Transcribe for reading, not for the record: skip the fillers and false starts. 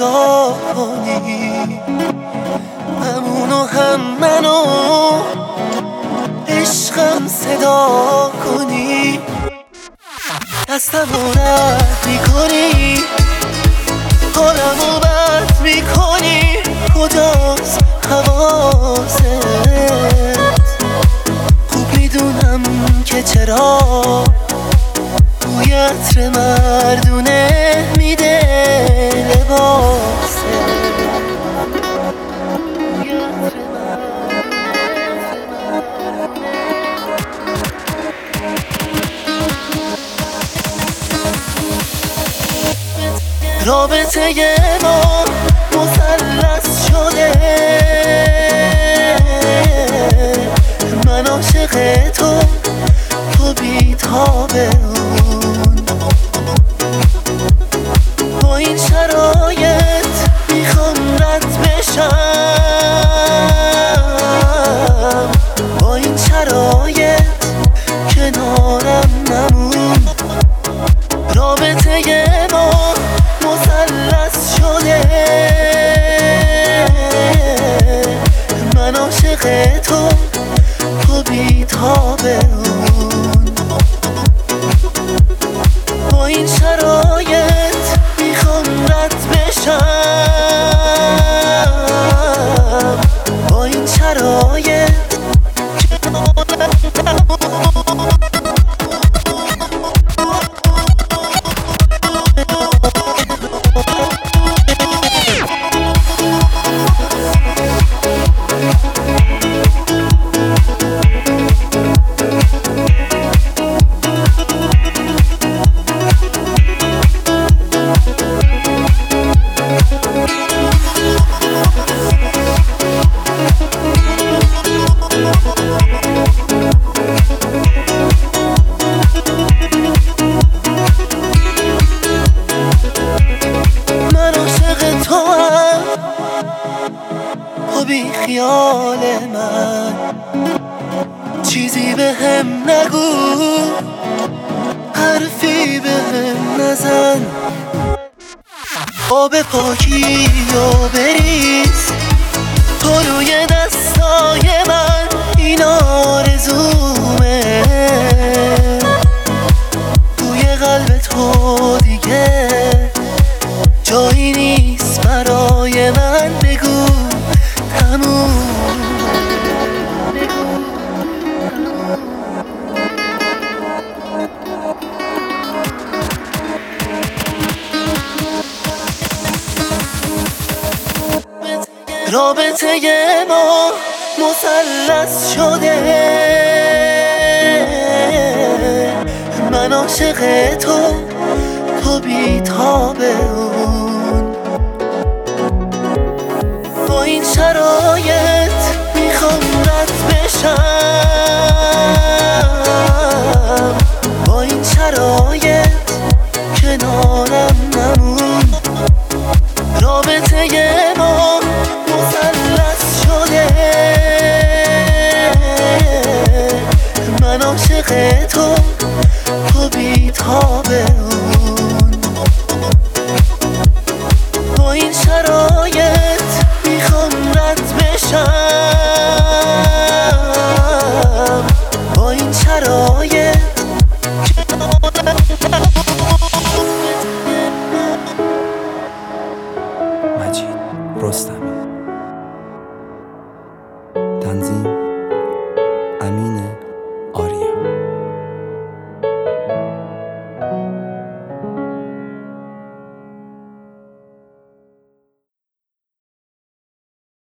نگاه کنی، همونو هم منو عشقم صدا کنی. دستمو رد میکنی، حالمو بد میکنی، کجاست حواست؟ خوب میدونم که چرا بوی عطر مردونه میده لباسه. رابطه ما مثلث شده، من عاشق تو، تو بی‌تابه اون. با این شرایط میخوام رد بشم، با این شرایط کنارم نمون. رابطه ما مثلث شده، من عاشق تو، تو بی‌تابه اون. با این شرایط میخوام رد بشم، با این شرایط بی خیال من، چیزی به هم نگو، حرفی به هم نزن. آب پاکی و بریز تو روی دستای من، این آرزومه. توی قلب تو دیگه جایی نیست برای من، بگو تموم. رابطه ما مثلث شده، من عاشق تو، تو بی‌تابه اون. با این شرایط میخوام رد بشم، با این شرایط کنارم نمون. رابطه ما مثلث شده، من عاشق تو،